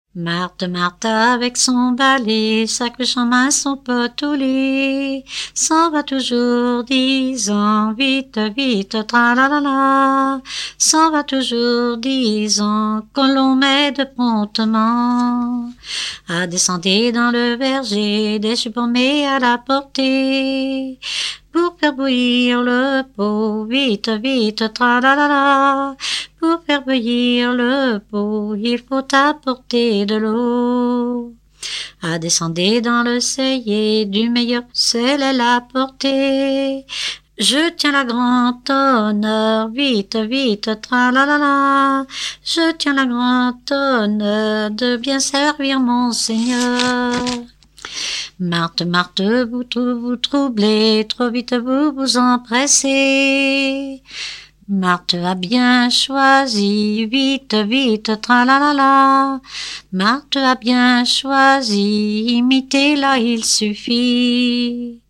Marthe, Marthe, avec son balai, sa cloche en main, son pot au lit, s'en va toujours disant vite, vite, tra-la-la-la, s'en va toujours disant qu'on l'on m'aide promptement à descendre dans le verger, des jupes met à la portée, pour faire bouillir le pot, vite, vite, tra-la-la-la. Pour faire bouillir le pot, il faut apporter de l'eau. À descendre dans le cellier, du meilleur sel elle a porté. Je tiens la grande honneur, vite, vite, tra-la-la-la. Je tiens la grande honneur de bien servir mon Seigneur. Marthe, Marthe, vous troublez, trop vite vous vous empressez. Marthe a bien choisi, vite, vite, tra-la-la-la. Marthe a bien choisi, imitez-la, il suffit.